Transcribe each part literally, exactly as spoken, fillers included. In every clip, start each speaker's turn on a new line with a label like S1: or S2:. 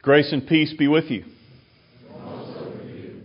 S1: Grace and peace be with you.
S2: Also with you.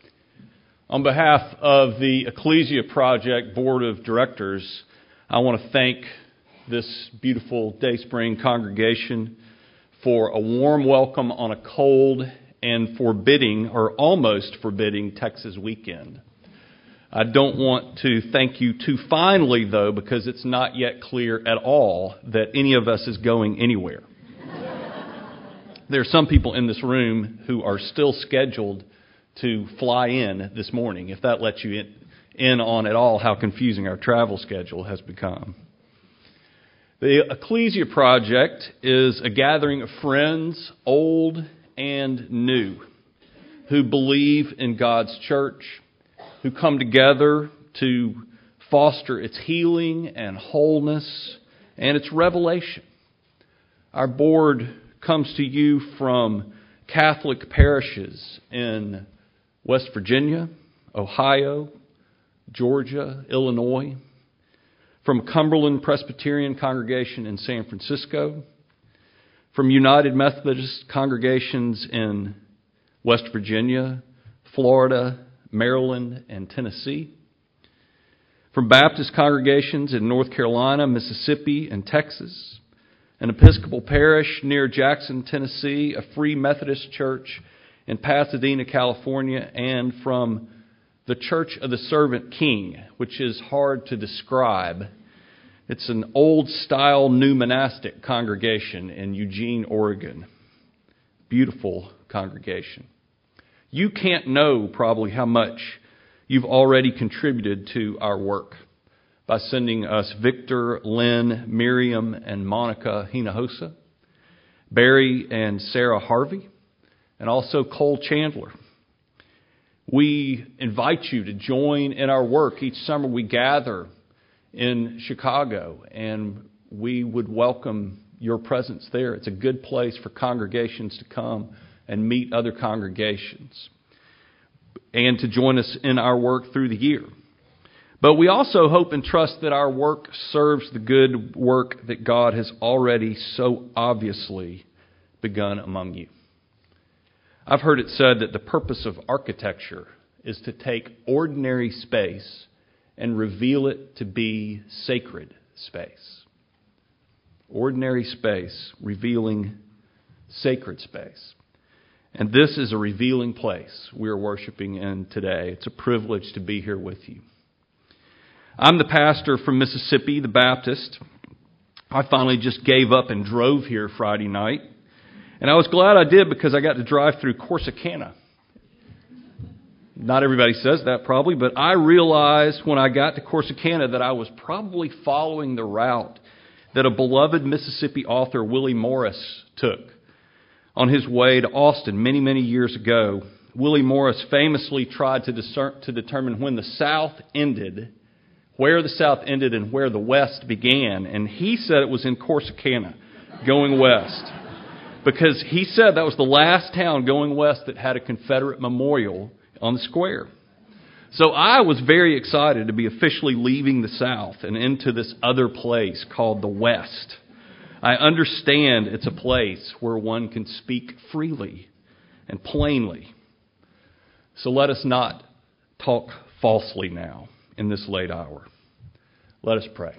S1: On behalf of the Ecclesia Project Board of Directors, I want to thank this beautiful Dayspring congregation for a warm welcome on a cold and forbidding, or almost forbidding, Texas weekend. I don't want to thank you too finely, though, because it's not yet clear at all that any of us is going anywhere. There are some people in this room who are still scheduled to fly in this morning, if that lets you in, in on at all how confusing our travel schedule has become. The Ecclesia Project is a gathering of friends, old and new, who believe in God's church, who come together to foster its healing and wholeness and its revelation. Our board comes to you from Catholic parishes in West Virginia, Ohio, Georgia, Illinois, from Cumberland Presbyterian congregation in San Francisco, from United Methodist congregations in West Virginia, Florida, Maryland, and Tennessee, from Baptist congregations in North Carolina, Mississippi, and Texas, an Episcopal parish near Jackson, Tennessee, a Free Methodist church in Pasadena, California, and from the Church of the Servant King, which is hard to describe. It's an old-style new monastic congregation in Eugene, Oregon. Beautiful congregation. You can't know probably how much you've already contributed to our work by sending us Victor, Lynn, Miriam, and Monica Hinojosa, Barry and Sarah Harvey, and also Cole Chandler. We invite you to join in our work. Each summer we gather in Chicago, and we would welcome your presence there. It's a good place for congregations to come and meet other congregations and to join us in our work through the year. But we also hope and trust that our work serves the good work that God has already so obviously begun among you. I've heard it said that the purpose of architecture is to take ordinary space and reveal it to be sacred space. Ordinary space revealing sacred space. And this is a revealing place we are worshiping in today. It's a privilege to be here with you. I'm the pastor from Mississippi, the Baptist. I finally just gave up and drove here Friday night. And I was glad I did because I got to drive through Corsicana. Not everybody says that probably, but I realized when I got to Corsicana that I was probably following the route that a beloved Mississippi author, Willie Morris, took on his way to Austin many, many years ago. Willie Morris famously tried to discern, to determine when the South ended, where the South ended and where the West began. And he said it was in Corsicana, going west. Because he said that was the last town going west that had a Confederate memorial on the square. So I was very excited to be officially leaving the South and into this other place called the West. I understand it's a place where one can speak freely and plainly. So let us not talk falsely now in this late hour. Let us pray.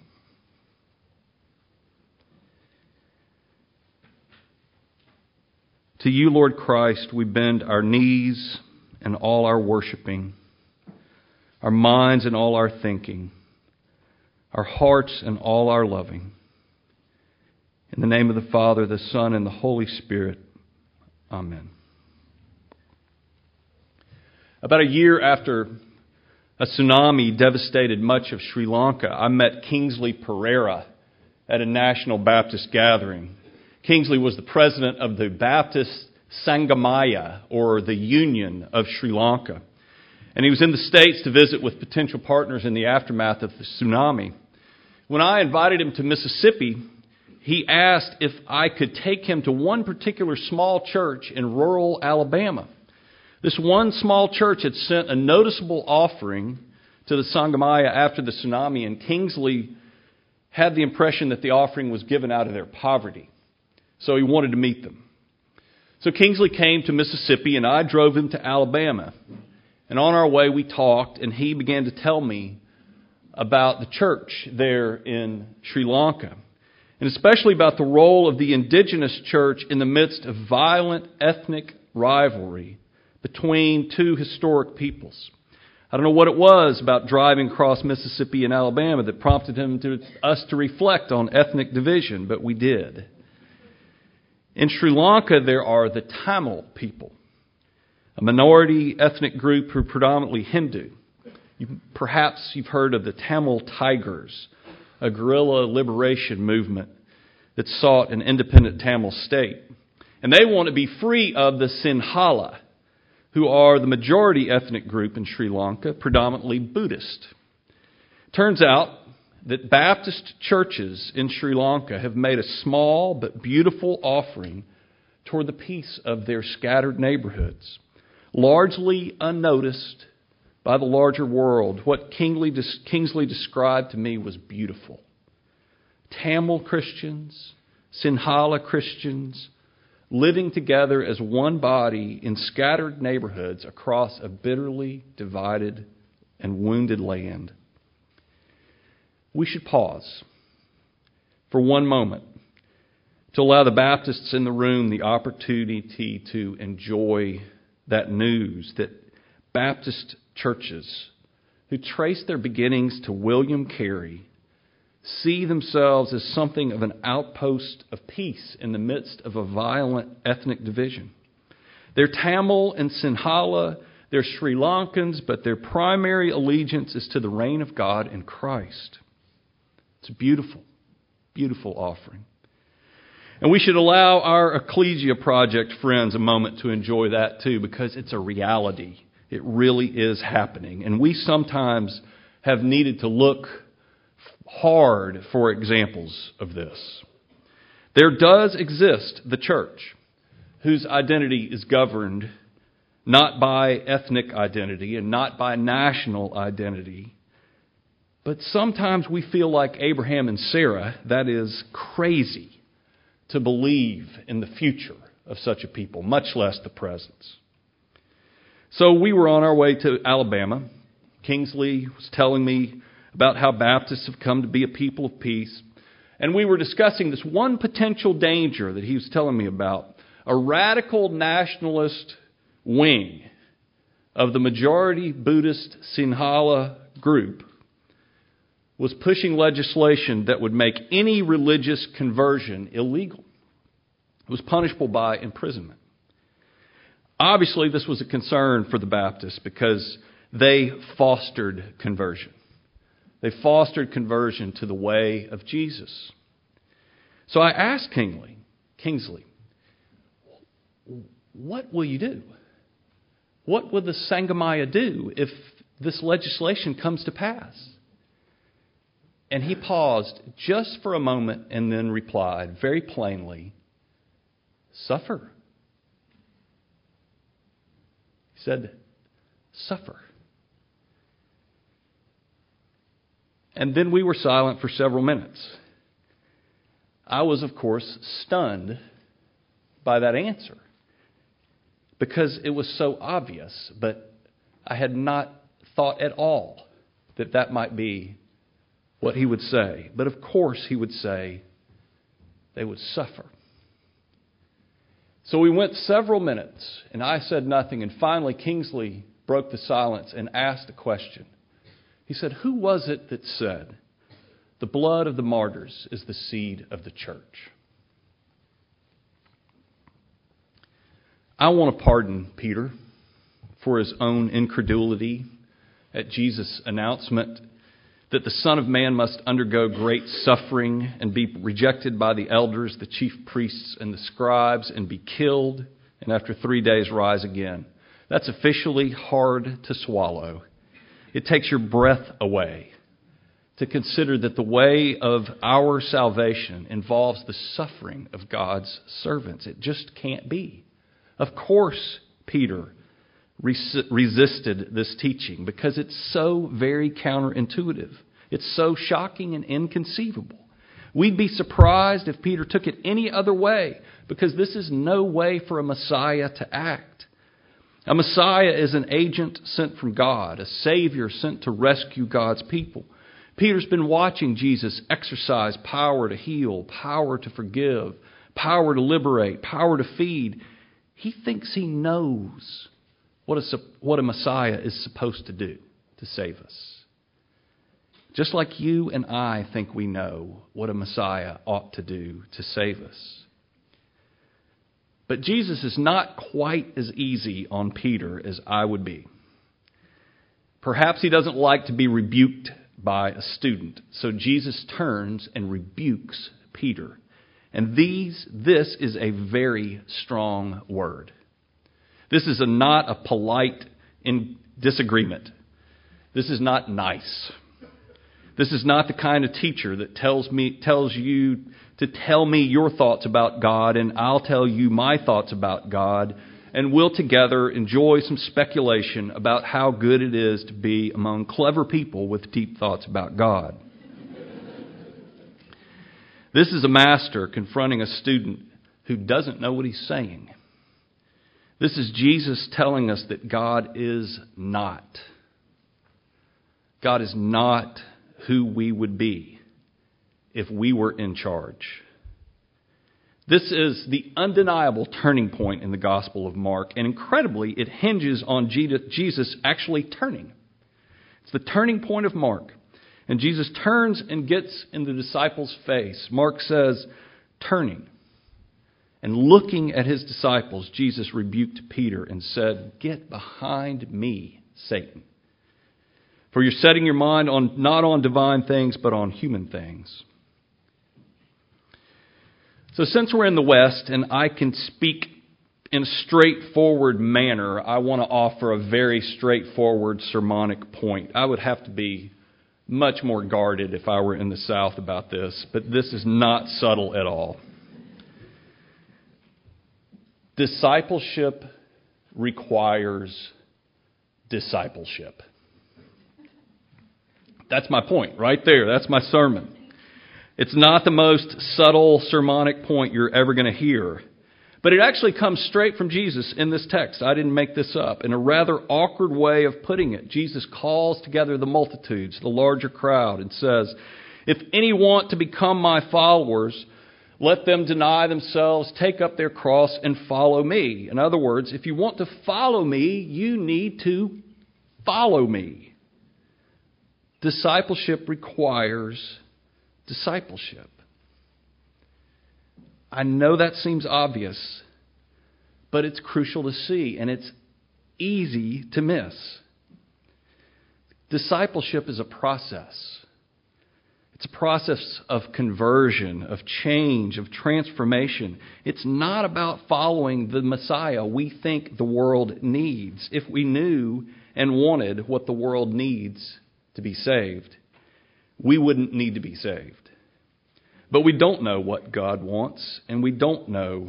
S1: To you, Lord Christ, we bend our knees and all our worshiping, our minds and all our thinking, our hearts and all our loving. In the name of the Father, the Son, and the Holy Spirit. Amen. About a year after a tsunami devastated much of Sri Lanka, I met Kingsley Pereira at a National Baptist gathering. Kingsley was the president of the Baptist Sangamaya, or the Union of Sri Lanka. And he was in the States to visit with potential partners in the aftermath of the tsunami. When I invited him to Mississippi, he asked if I could take him to one particular small church in rural Alabama. This one small church had sent a noticeable offering to the Sangamaya after the tsunami, and Kingsley had the impression that the offering was given out of their poverty. So he wanted to meet them. So Kingsley came to Mississippi, and I drove him to Alabama. And on our way, we talked, and he began to tell me about the church there in Sri Lanka, and especially about the role of the indigenous church in the midst of violent ethnic rivalry between two historic peoples. I don't know what it was about driving across Mississippi and Alabama that prompted him to us to reflect on ethnic division, but we did. In Sri Lanka, there are the Tamil people, a minority ethnic group who are predominantly Hindu. You, perhaps you've heard of the Tamil Tigers, a guerrilla liberation movement that sought an independent Tamil state. And they want to be free of the Sinhala, who are the majority ethnic group in Sri Lanka, predominantly Buddhist. Turns out that Baptist churches in Sri Lanka have made a small but beautiful offering toward the peace of their scattered neighborhoods, largely unnoticed by the larger world. What Kingsley, Kingsley described to me was beautiful. Tamil Christians, Sinhala Christians, living together as one body in scattered neighborhoods across a bitterly divided and wounded land. We should pause for one moment to allow the Baptists in the room the opportunity to enjoy that news that Baptist churches who trace their beginnings to William Carey see themselves as something of an outpost of peace in the midst of a violent ethnic division. They're Tamil and Sinhala, they're Sri Lankans, but their primary allegiance is to the reign of God in Christ. It's a beautiful, beautiful offering. And we should allow our Ecclesia Project friends a moment to enjoy that too, because it's a reality. It really is happening. And we sometimes have needed to look hard for examples of this. There does exist the church whose identity is governed not by ethnic identity and not by national identity, but sometimes we feel like Abraham and Sarah, that is crazy to believe in the future of such a people, much less the presence. So we were on our way to Alabama. Kingsley was telling me about how Baptists have come to be a people of peace. And we were discussing this one potential danger that he was telling me about. A radical nationalist wing of the majority Buddhist Sinhala group was pushing legislation that would make any religious conversion illegal. It was punishable by imprisonment. Obviously, this was a concern for the Baptists because they fostered conversion. They fostered conversion to the way of Jesus. So I asked Kingsley, Kingsley, what will you do? What will the Sangamaya do if this legislation comes to pass? And he paused just for a moment and then replied very plainly, suffer. He said, suffer. And then we were silent for several minutes. I was, of course, stunned by that answer because it was so obvious, but I had not thought at all that that might be what he would say. But of course he would say they would suffer. So we went several minutes, and I said nothing, and finally Kingsley broke the silence and asked a question. He said, who was it that said, the blood of the martyrs is the seed of the church? I want to pardon Peter for his own incredulity at Jesus' announcement that the Son of Man must undergo great suffering and be rejected by the elders, the chief priests, and the scribes, and be killed, and after three days rise again. That's officially hard to swallow. It takes your breath away to consider that the way of our salvation involves the suffering of God's servants. It just can't be. Of course, Peter res- resisted this teaching because it's so very counterintuitive. It's so shocking and inconceivable. We'd be surprised if Peter took it any other way, because this is no way for a Messiah to act. A Messiah is an agent sent from God, a Savior sent to rescue God's people. Peter's been watching Jesus exercise power to heal, power to forgive, power to liberate, power to feed. He thinks he knows what a, what a Messiah is supposed to do to save us. Just like you and I think we know what a Messiah ought to do to save us. But Jesus is not quite as easy on Peter as I would be. Perhaps he doesn't like to be rebuked by a student, so Jesus turns and rebukes Peter. And these, this is a very strong word. This is a, not a polite in disagreement. This is not nice. This is not the kind of teacher that tells me tells you to tell me your thoughts about God, and I'll tell you my thoughts about God, and we'll together enjoy some speculation about how good it is to be among clever people with deep thoughts about God. This is a master confronting a student who doesn't know what he's saying. This is Jesus telling us that God is not. God is not who we would be if we were in charge. This is the undeniable turning point in the Gospel of Mark, and incredibly, it hinges on Jesus actually turning. It's the turning point of Mark. And Jesus turns and gets in the disciples' face. Mark says, turning. And looking at his disciples, Jesus rebuked Peter and said, "Get behind me, Satan. For you're setting your mind on not on divine things, but on human things." So since we're in the West and I can speak in a straightforward manner, I want to offer a very straightforward sermonic point. I would have to be much more guarded if I were in the South about this, but this is not subtle at all. Discipleship requires discipleship. That's my point right there. That's my sermon. It's not the most subtle sermonic point you're ever going to hear. But it actually comes straight from Jesus in this text. I didn't make this up. In a rather awkward way of putting it, Jesus calls together the multitudes, the larger crowd, and says, "If any want to become my followers, let them deny themselves, take up their cross, and follow me." In other words, if you want to follow me, you need to follow me. Discipleship requires discipleship. I know that seems obvious, but it's crucial to see, and it's easy to miss. Discipleship is a process. It's a process of conversion, of change, of transformation. It's not about following the Messiah we think the world needs. If we knew and wanted what the world needs to be saved, we wouldn't need to be saved. But we don't know what God wants, and we don't know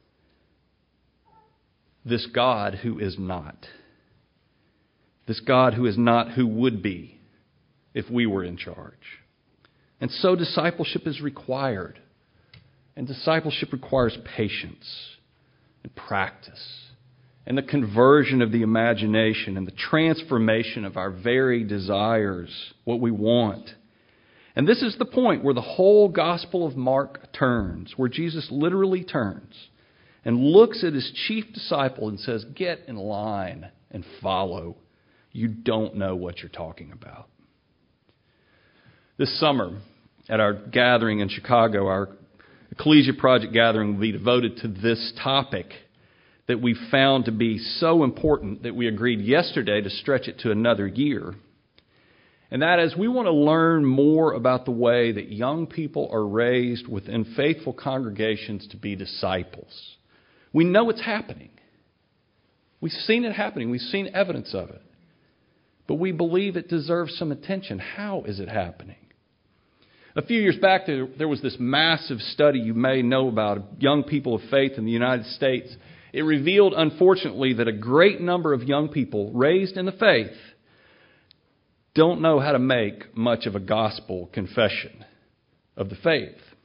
S1: this God who is not. This God who is not who would be if we were in charge. And so discipleship is required. And discipleship requires patience and practice and the conversion of the imagination and the transformation of our very desires, what we want. And this is the point where the whole Gospel of Mark turns, where Jesus literally turns and looks at his chief disciple and says, "Get in line and follow. You don't know what you're talking about." This summer, at our gathering in Chicago, our Ecclesia Project gathering will be devoted to this topic that we found to be so important that we agreed yesterday to stretch it to another year. And that is, we want to learn more about the way that young people are raised within faithful congregations to be disciples. We know it's happening. We've seen it happening. We've seen evidence of it. But we believe it deserves some attention. How is it happening? A few years back, there was this massive study you may know about of young people of faith in the United States. It revealed, unfortunately, that a great number of young people raised in the faith don't know how to make much of a gospel confession of the faith.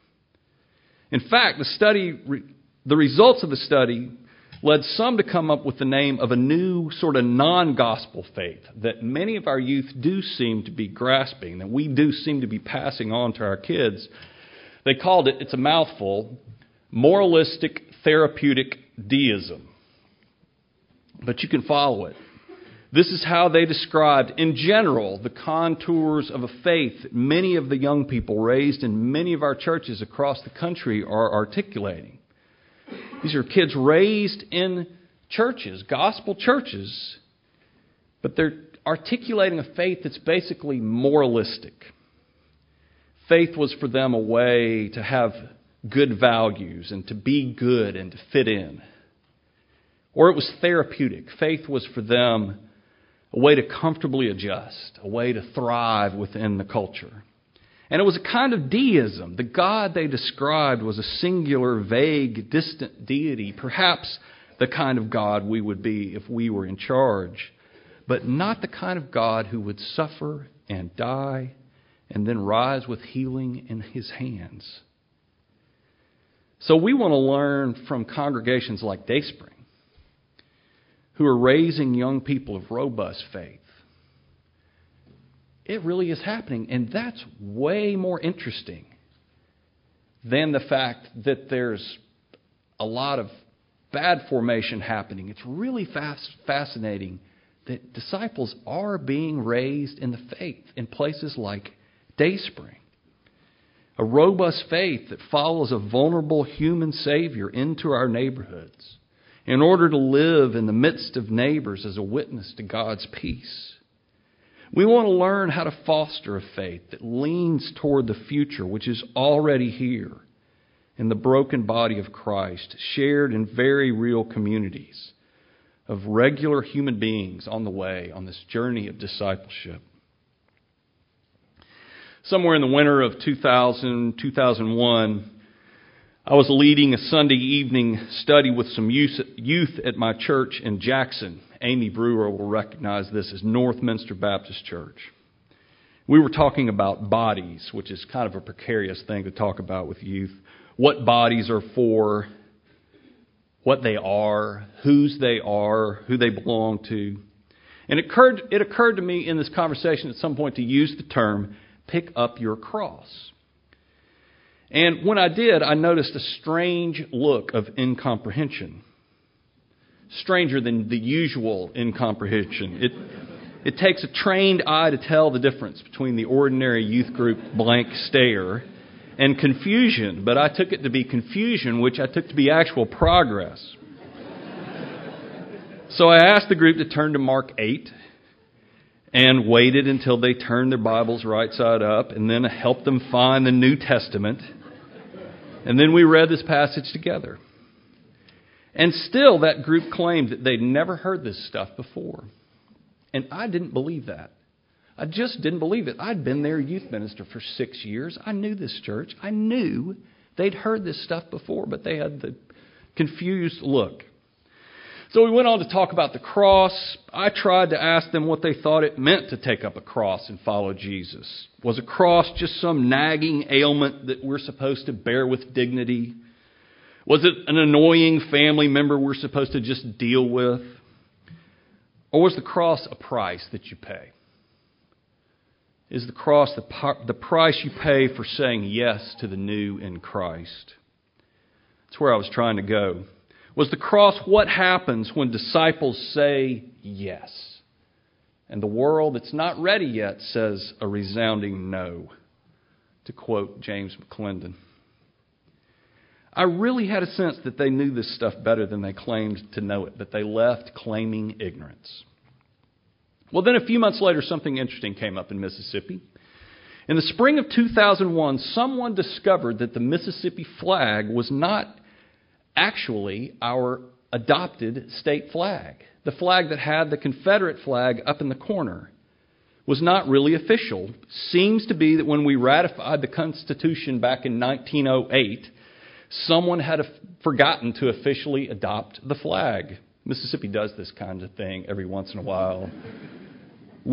S1: In fact, the study, the results of the study led some to come up with the name of a new sort of non-gospel faith that many of our youth do seem to be grasping, that we do seem to be passing on to our kids. They called it, it's a mouthful, moralistic therapeutic deism. But you can follow it. This is how they described, in general, the contours of a faith that many of the young people raised in many of our churches across the country are articulating. These are kids raised in churches, gospel churches, but they're articulating a faith that's basically moralistic. Faith was for them a way to have good values and to be good and to fit in. Or it was therapeutic. Faith was for them a way to comfortably adjust, a way to thrive within the culture. And it was a kind of deism. The God they described was a singular, vague, distant deity, perhaps the kind of God we would be if we were in charge, but not the kind of God who would suffer and die and then rise with healing in His hands. So we want to learn from congregations like Dayspring, who are raising young people of robust faith. It really is happening, and that's way more interesting than the fact that there's a lot of bad formation happening. It's really fast, fascinating that disciples are being raised in the faith in places like Dayspring. A robust faith that follows a vulnerable human Savior into our neighborhoods in order to live in the midst of neighbors as a witness to God's peace. We want to learn how to foster a faith that leans toward the future, which is already here in the broken body of Christ, shared in very real communities of regular human beings on the way on this journey of discipleship. Somewhere in the winter of two thousand, two thousand one, I was leading a Sunday evening study with some youth at my church in Jackson. Amy Brewer will recognize this as Northminster Baptist Church. We were talking about bodies, which is kind of a precarious thing to talk about with youth. What bodies are for, what they are, whose they are, who they belong to. And it occurred, it occurred to me in this conversation at some point to use the term, pick up your cross. And when I did, I noticed a strange look of incomprehension. Stranger than the usual incomprehension. It, it takes a trained eye to tell the difference between the ordinary youth group blank stare and confusion. But I took it to be confusion, which I took to be actual progress. So I asked the group to turn to Mark eight and waited until they turned their Bibles right side up, and then helped them find the New Testament. And then we read this passage together. And still that group claimed that they'd never heard this stuff before. And I didn't believe that. I just didn't believe it. I'd been their youth minister for six years. I knew this church. I knew they'd heard this stuff before, but they had the confused look. So we went on to talk about the cross. I tried to ask them what they thought it meant to take up a cross and follow Jesus. Was a cross just some nagging ailment that we're supposed to bear with dignity? Was it an annoying family member we're supposed to just deal with? Or was the cross a price that you pay? Is the cross the, the price you pay for saying yes to the new in Christ? That's where I was trying to go. Was the cross what happens when disciples say yes? And the world that's not ready yet says a resounding no, to quote James McClendon. I really had a sense that they knew this stuff better than they claimed to know it, but they left claiming ignorance. Well, then a few months later, something interesting came up in Mississippi. In the spring of two thousand one, someone discovered that the Mississippi flag was not actually our adopted state flag. The flag that had the Confederate flag up in the corner was not really official. Seems to be that when we ratified the Constitution back in nineteen oh eight, someone had forgotten to officially adopt the flag. Mississippi does this kind of thing every once in a while.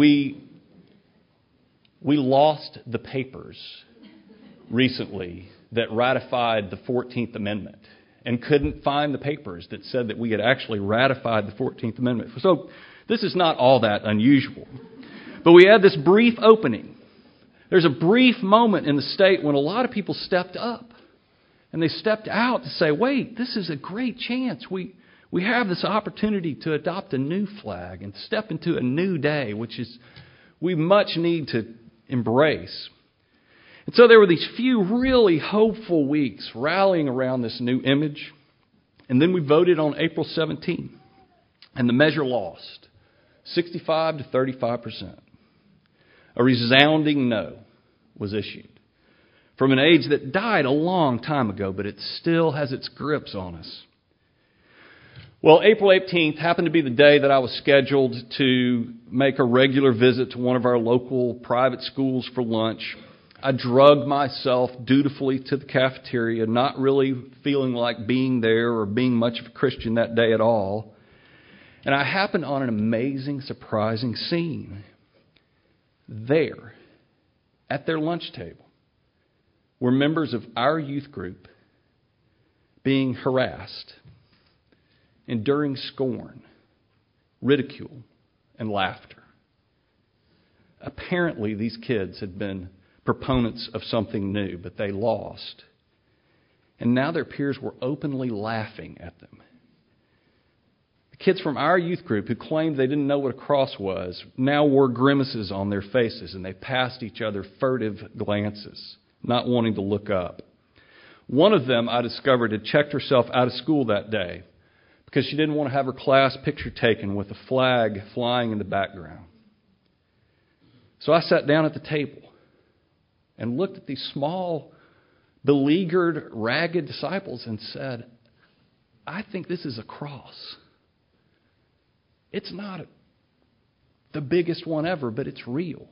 S1: We, we lost the papers recently that ratified the fourteenth Amendment and couldn't find the papers that said that we had actually ratified the fourteenth Amendment. So this is not all that unusual. But we had this brief opening. There's a brief moment in the state when a lot of people stepped up. And they stepped out to say, wait, this is a great chance. We we have this opportunity to adopt a new flag and step into a new day, which is we much need to embrace. And so there were these few really hopeful weeks rallying around this new image. And then we voted on April seventeenth. And the measure lost sixty-five to thirty-five percent. A resounding no was issued from an age that died a long time ago, but it still has its grips on us. Well, April eighteenth happened to be the day that I was scheduled to make a regular visit to one of our local private schools for lunch. I drugged myself dutifully to the cafeteria, not really feeling like being there or being much of a Christian that day at all. And I happened on an amazing, surprising scene. There, at their lunch table, were members of our youth group being harassed, enduring scorn, ridicule, and laughter. Apparently, these kids had been proponents of something new, but they lost. And now their peers were openly laughing at them. The kids from our youth group who claimed they didn't know what a cross was now wore grimaces on their faces, and they passed each other furtive glances, not wanting to look up. One of them, I discovered, had checked herself out of school that day because she didn't want to have her class picture taken with a flag flying in the background. So I sat down at the table and looked at these small, beleaguered, ragged disciples and said, I think this is a cross. It's not the biggest one ever, but it's real.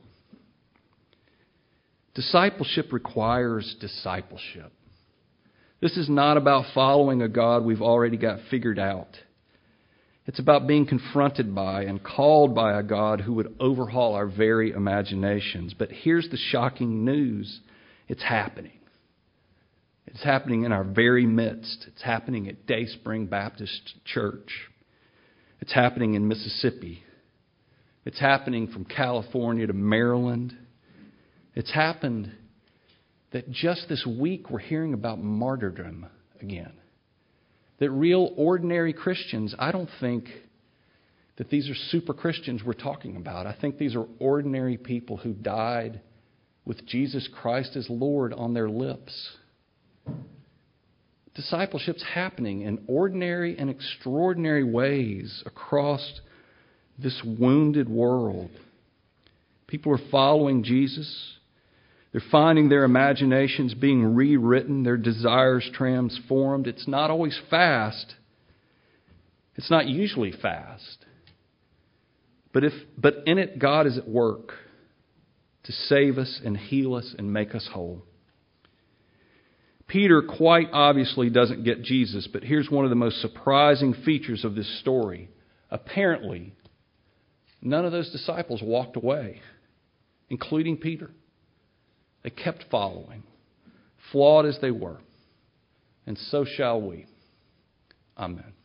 S1: Discipleship requires discipleship. This is not about following a God we've already got figured out. It's about being confronted by and called by a God who would overhaul our very imaginations. But here's the shocking news. It's happening. It's happening in our very midst. It's happening at Dayspring Baptist Church. It's happening in Mississippi. It's happening from California to Maryland. It's happened that just this week we're hearing about martyrdom again. That real ordinary Christians, I don't think that these are super Christians we're talking about. I think these are ordinary people who died with Jesus Christ as Lord on their lips. Discipleship's happening in ordinary and extraordinary ways across this wounded world. People are following Jesus. They're finding their imaginations being rewritten, their desires transformed. It's not always fast. It's not usually fast. But if but in it, God is at work to save us and heal us and make us whole. Peter quite obviously doesn't get Jesus, but here's one of the most surprising features of this story. Apparently, none of those disciples walked away, including Peter. They kept following, flawed as they were. And so shall we. Amen.